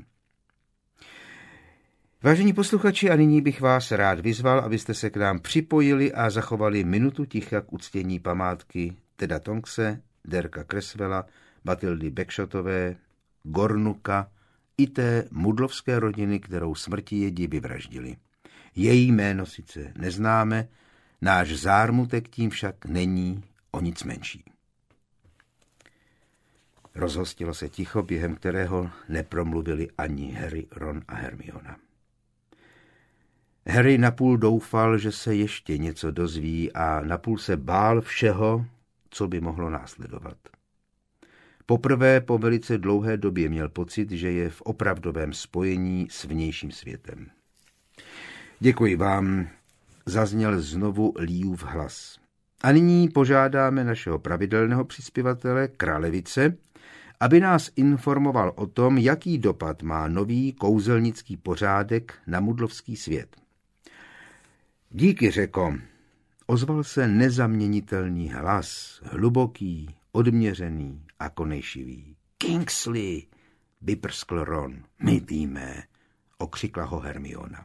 S1: Vážení posluchači, a nyní bych vás rád vyzval, abyste se k nám připojili a zachovali minutu ticha k uctění památky Teda Tonkse, Dirka Creswella, Batildy Backshotové, Gornuka i té mudlovské rodiny, kterou smrtivědi vyvraždili. Její jméno sice neznáme, náš zármutek tím však není o nic menší. Rozhostilo se ticho, během kterého nepromluvili ani Harry, Ron a Hermiona. Harry napůl doufal, že se ještě něco dozví, a napůl se bál všeho, co by mohlo následovat. Poprvé po velice dlouhé době měl pocit, že je v opravdovém spojení s vnějším světem. Děkuji vám, zazněl znovu Leeův hlas. A nyní požádáme našeho pravidelného přispěvatele Kralevice, aby nás informoval o tom, jaký dopad má nový kouzelnický pořádek na mudlovský svět. Díky, řeko, ozval se nezaměnitelný hlas, hluboký, odměřený a konejšivý. Kingsley, vyprskl Ron. My víme, okřikla ho Hermiona.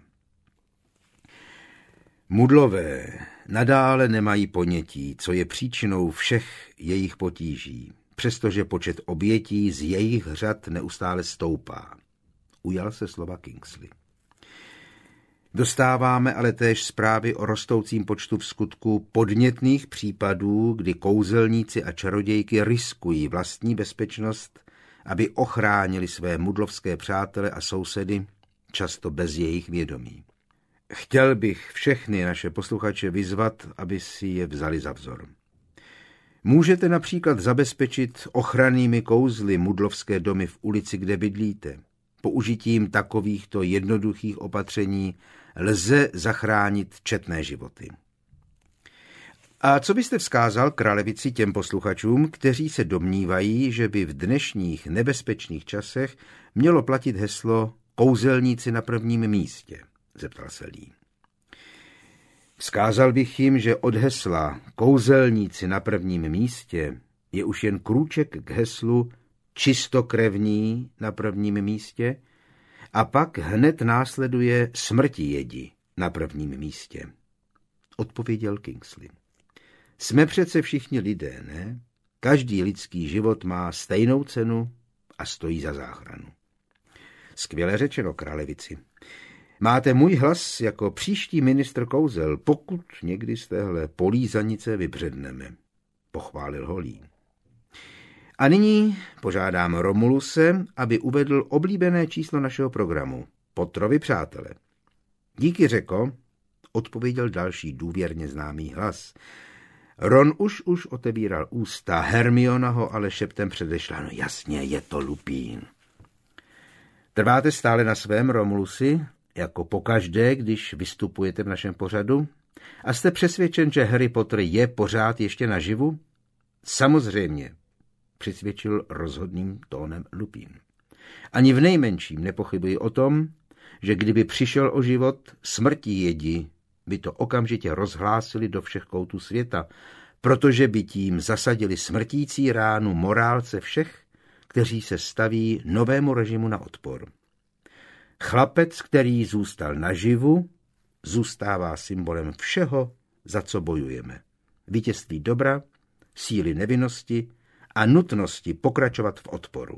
S1: Mudlové nadále nemají ponětí, co je příčinou všech jejich potíží, přestože počet obětí z jejich řad neustále stoupá. Ujal se slova Kingsley. Dostáváme ale též zprávy o rostoucím počtu v skutku podnětných případů, kdy kouzelníci a čarodějky riskují vlastní bezpečnost, aby ochránili své mudlovské přátele a sousedy, často bez jejich vědomí. Chtěl bych všechny naše posluchače vyzvat, aby si je vzali za vzor. Můžete například zabezpečit ochrannými kouzly mudlovské domy v ulici, kde bydlíte. Použitím takovýchto jednoduchých opatření lze zachránit četné životy. A co byste vzkázal Kralevici těm posluchačům, kteří se domnívají, že by v dnešních nebezpečných časech mělo platit heslo kouzelníci na prvním místě? Zeptal se Lee. Vzkázal bych jim, že od hesla kouzelníci na prvním místě je už jen krůček k heslu čistokrevní na prvním místě a pak hned následuje smrtivědi na prvním místě. Odpověděl Kingsley. Jsme přece všichni lidé, ne? Každý lidský život má stejnou cenu a stojí za záchranu. Skvěle řečeno, Kralevici. Máte můj hlas jako příští ministr kouzel, pokud někdy z téhle polízanice vybředneme, pochválil ho Lee. A nyní požádám Romuluse, aby uvedl oblíbené číslo našeho programu. Pottrovi přátelé. Díky, Řeko, odpověděl další důvěrně známý hlas. Ron už už otevíral ústa, Hermiona ho ale šeptem předešla. No jasně, je to Lupín. Trváte stále na svém, Romulusi, jako pokaždé, když vystupujete v našem pořadu? A jste přesvědčen, že Harry Potter je pořád ještě naživu? Samozřejmě, přisvědčil rozhodným tónem Lupín. Ani v nejmenším nepochybuji o tom, že kdyby přišel o život, smrtí jedi by to okamžitě rozhlásili do všech koutů světa, protože by tím zasadili smrtící ránu morálce všech, kteří se staví novému režimu na odpor. Chlapec, který zůstal naživu, zůstává symbolem všeho, za co bojujeme. Vítězství dobra, síly nevinnosti a nutnosti pokračovat v odporu.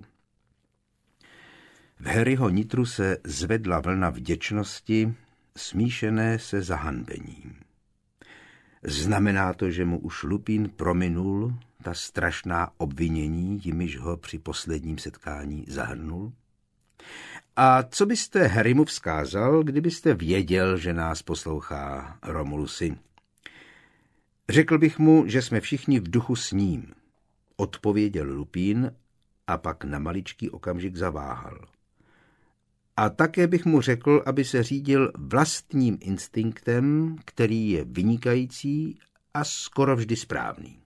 S1: V Harryho nitru se zvedla vlna vděčnosti, smíšené se zahanbením. Znamená to, že mu už Lupín prominul ta strašná obvinění, jimiž ho při posledním setkání zahrnul? A co byste Harrymu vzkázal, kdybyste věděl, že nás poslouchá, Romulusi? Řekl bych mu, že jsme všichni v duchu s ním, odpověděl Lupín a pak na maličký okamžik zaváhal. A také bych mu řekl, aby se řídil vlastním instinktem, který je vynikající a skoro vždy správný.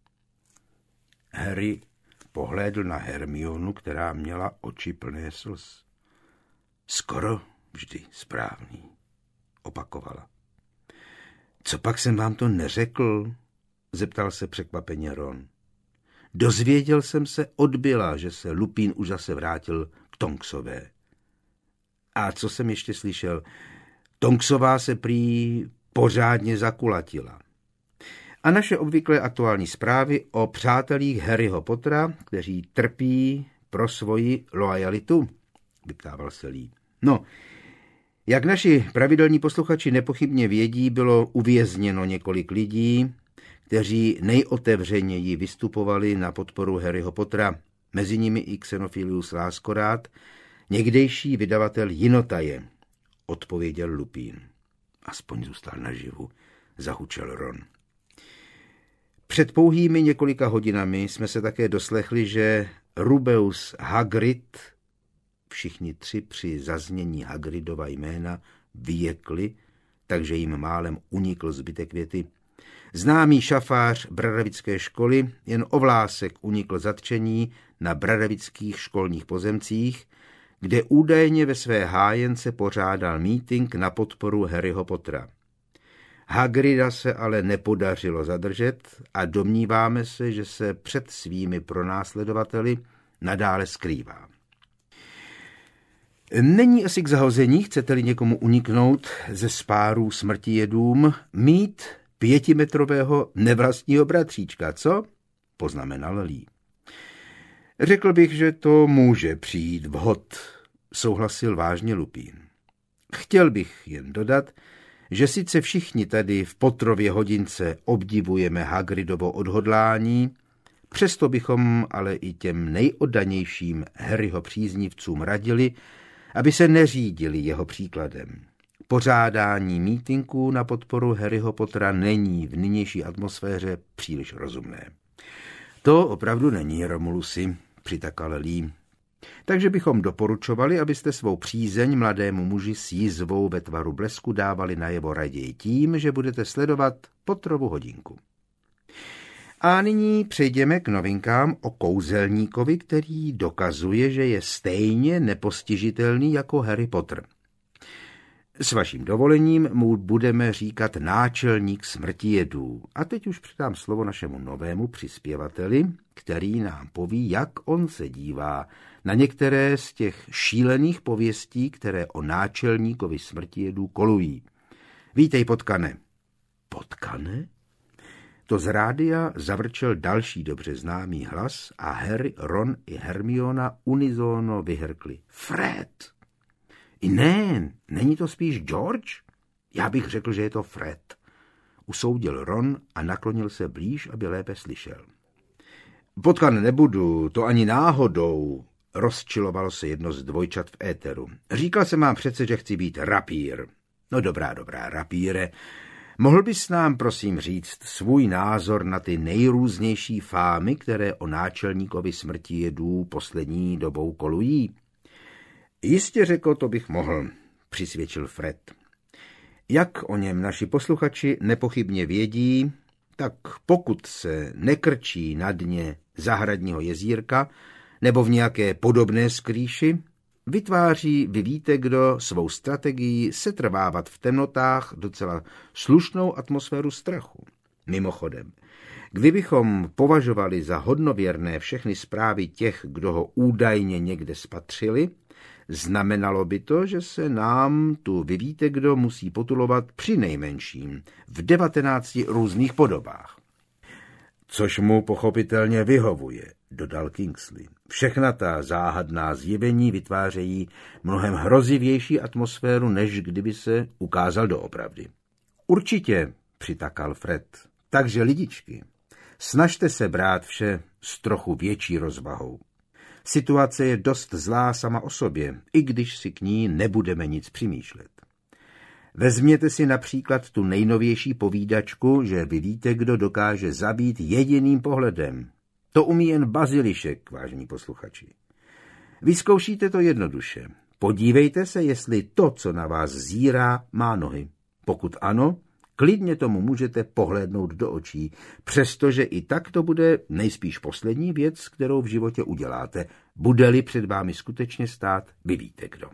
S1: Harry pohlédl na Hermionu, která měla oči plné slz. Skoro vždy správný, opakovala. Co pak jsem vám to neřekl? Zeptal se překvapeně Ron. Dozvěděl jsem se od Billa, že se Lupín už zase vrátil k Tonksové. A co jsem ještě slyšel? Tonksová se prý pořádně zakulatila. A naše obvyklé aktuální zprávy o přátelích Harryho Pottera, kteří trpí pro svoji loajalitu, vyptával se Lee. No, jak naši pravidelní posluchači nepochybně vědí, bylo uvězněno několik lidí, kteří nejotevřeněji vystupovali na podporu Harryho Pottera, mezi nimi i Xenophilius Láskorát, někdejší vydavatel Jinotaje, odpověděl Lupín. Aspoň zůstal naživu, zahučel Ron. Před pouhými několika hodinami jsme se také doslechli, že Rubeus Hagrid, všichni tři při zaznění Hagridova jména vyjekli, takže jim málem unikl zbytek věty. Známý šafář bradavické školy jen o vlásek unikl zatčení na bradavických školních pozemcích, kde údajně ve své hájence pořádal mítink na podporu Harryho Pottera. Hagrida se ale nepodařilo zadržet a domníváme se, že se před svými pronásledovateli nadále skrývá. Není asi k zahození, chcete-li někomu uniknout ze spárů smrtijedům, mít pětimetrového nevlastního bratříčka, co? Poznamenal Lee. Řekl bych, že to může přijít vhod, souhlasil vážně Lupín. Chtěl bych jen dodat, že sice všichni tady v Potterově hodince obdivujeme Hagridovo odhodlání, přesto bychom ale i těm nejoddanějším Harryho příznivcům radili, aby se neřídili jeho příkladem. Pořádání mítinků na podporu Harryho Pottera není v nynější atmosféře příliš rozumné. To opravdu není, Romulusi, přitakal Lee. Takže bychom doporučovali, abyste svou přízeň mladému muži s jizvou ve tvaru blesku dávali najevo raději tím, že budete sledovat Potterovu hodinku. A nyní přejdeme k novinkám o kouzelníkovi, který dokazuje, že je stejně nepostižitelný jako Harry Potter. S vaším dovolením mu budeme říkat náčelník smrtijedů. A teď už předám slovo našemu novému přispěvateli, který nám poví, jak on se dívá na některé z těch šílených pověstí, které o náčelníkovi smrtijedů kolují. Vítej, Potkane. Potkane? To z rádia zavrčel další dobře známý hlas a Harry, Ron i Hermiona unisono vyhrkli. Fred! I ne, není to spíš George? Já bych řekl, že je to Fred. Usoudil Ron a naklonil se blíž, aby lépe slyšel. Potkan nebudu, to ani náhodou, rozčilovalo se jedno z dvojčat v éteru. Říkal jsem vám přece, že chci být rapír. No dobrá, dobrá, rapíre. Mohl bys nám, prosím, říct svůj názor na ty nejrůznější fámy, které o náčelníkovi smrti jedů poslední dobou kolují? Jistě, řekl, to bych mohl, přisvědčil Fred. Jak o něm naši posluchači nepochybně vědí, tak pokud se nekrčí na dně zahradního jezírka nebo v nějaké podobné skrýši, vytváří, vy víte kdo, svou strategii setrvávat v temnotách docela slušnou atmosféru strachu. Mimochodem, kdybychom považovali za hodnověrné všechny zprávy těch, kdo ho údajně někde spatřili, znamenalo by to, že se nám tu vy víte kdo musí potulovat při nejmenším v devatenácti různých podobách. Což mu pochopitelně vyhovuje, dodal Kingsley. Všechna ta záhadná zjevení vytvářejí mnohem hrozivější atmosféru, než kdyby se ukázal doopravdy. Určitě, přitakal Fred. Takže lidičky, snažte se brát vše s trochu větší rozvahou. Situace je dost zlá sama o sobě, i když si k ní nebudeme nic přimýšlet. Vezměte si například tu nejnovější povídačku, že vy víte, kdo dokáže zabít jediným pohledem. To umí jen bazilišek, vážení posluchači. Vyzkoušíte to jednoduše. Podívejte se, jestli to, co na vás zírá, má nohy. Pokud ano, klidně tomu můžete pohlédnout do očí, přestože i tak to bude nejspíš poslední věc, kterou v životě uděláte, bude-li před vámi skutečně stát, vy víte kdo.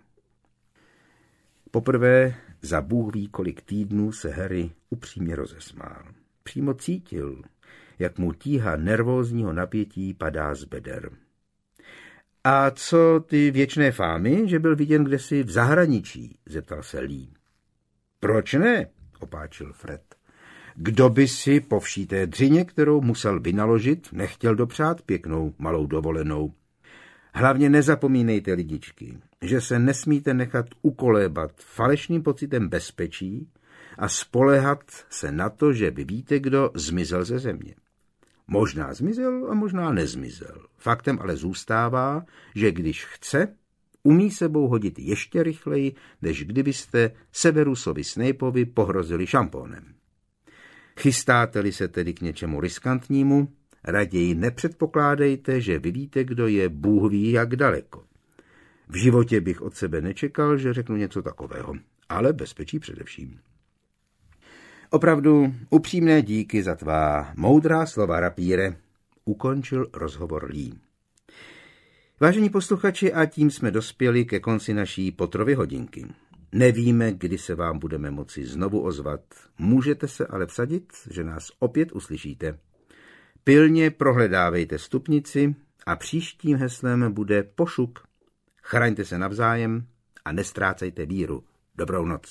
S1: Poprvé za Bůh ví kolik týdnů se Harry upřímně rozesmál. Přímo cítil, jak mu tíha nervózního napětí padá z beder. A co ty věčné fámy, že byl viděn kdesi v zahraničí, zeptal se Lee. Proč ne? Opáčil Fred. Kdo by si po vší té dřině, kterou musel vynaložit, nechtěl dopřát pěknou malou dovolenou. Hlavně nezapomínejte, lidičky, že se nesmíte nechat ukolébat falešným pocitem bezpečí a spoléhat se na to, že vy víte, kdo zmizel ze země. Možná zmizel a možná nezmizel. Faktem ale zůstává, že když chce, umí sebou hodit ještě rychleji, než kdybyste Severusovi Snapeovi pohrozili šampónem. Chystáte-li se tedy k něčemu riskantnímu, raději nepředpokládejte, že vy víte, kdo je Bůh ví jak daleko. V životě bych od sebe nečekal, že řeknu něco takového, ale bezpečí především. Opravdu upřímné díky za tvá moudrá slova, rapíre, ukončil rozhovor Lee. Vážení posluchači, a tím jsme dospěli ke konci naší Potterovy hodinky. Nevíme, kdy se vám budeme moci znovu ozvat. Můžete se ale vsadit, že nás opět uslyšíte. Pilně prohledávejte stupnici a příštím heslem bude Pošuk. Chraňte se navzájem a nestrácejte víru. Dobrou noc.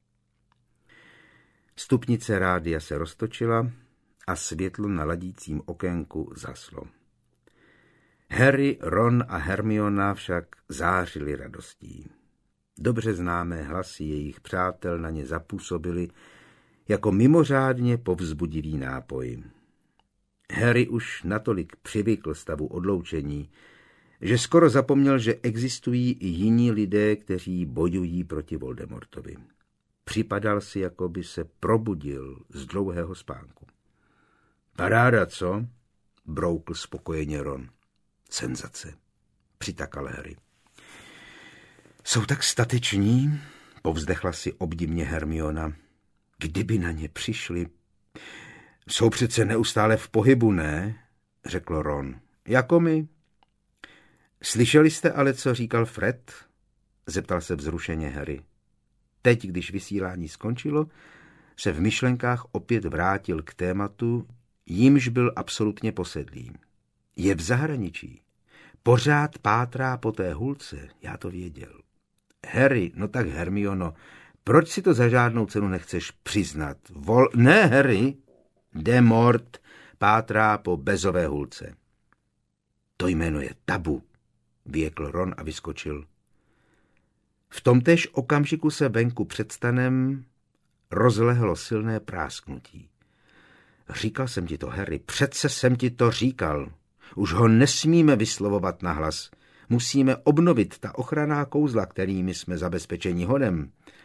S1: Stupnice rádia se roztočila a světlo na ladícím okénku zaslo. Harry, Ron a Hermiona však zářili radostí. Dobře známé hlasy jejich přátel na ně zapůsobily jako mimořádně povzbudivý nápoj. Harry už natolik přivykl stavu odloučení, že skoro zapomněl, že existují i jiní lidé, kteří bojují proti Voldemortovi. Připadal si, jako by se probudil z dlouhého spánku. Paráda, co? Broukl spokojeně Ron. Senzace, přitakal Harry. Jsou tak stateční, povzdechla si obdivně Hermiona. Kdyby na ně přišli. Jsou přece neustále v pohybu, ne? Řekl Ron. Jako my? Slyšeli jste ale, co říkal Fred? Zeptal se vzrušeně Harry. Teď, když vysílání skončilo, se v myšlenkách opět vrátil k tématu, jímž byl absolutně posedlý. Je v zahraničí. Pořád pátrá po té hulce, já to věděl. Harry, no tak Hermiono, proč si to za žádnou cenu nechceš přiznat? Vol... Ne, Harry, Demort pátrá po bezové hulce. To jméno je tabu, vyjekl Ron a vyskočil. V tomtéž okamžiku se venku před stanem rozlehlo silné prásknutí. Říkal jsem ti to, Harry, přece jsem ti to říkal. Už ho nesmíme vyslovovat nahlas. Musíme obnovit ta ochranná kouzla, kterými jsme zabezpečeni hodem.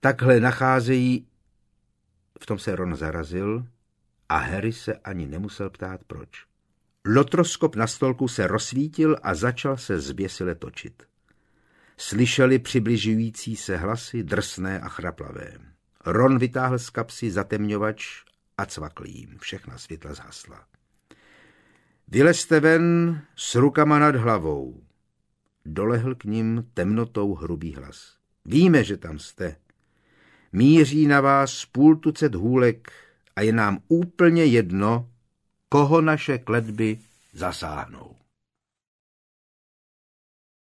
S1: takhle nacházejí. V tom se Ron zarazil a Harry se ani nemusel ptát proč. Lotroskop na stolku se rozsvítil a začal se zběsile točit. Slyšeli přibližující se hlasy, drsné a chraplavé. Ron vytáhl z kapsy zatemňovač a cvakl jím. Všechna světla zhasla. Vylezte ven s rukama nad hlavou. Dolehl k nim temnotou hrubý hlas. Víme, že tam jste. Míří na vás půl tucet hůlek a je nám úplně jedno, koho naše kletby zasáhnou.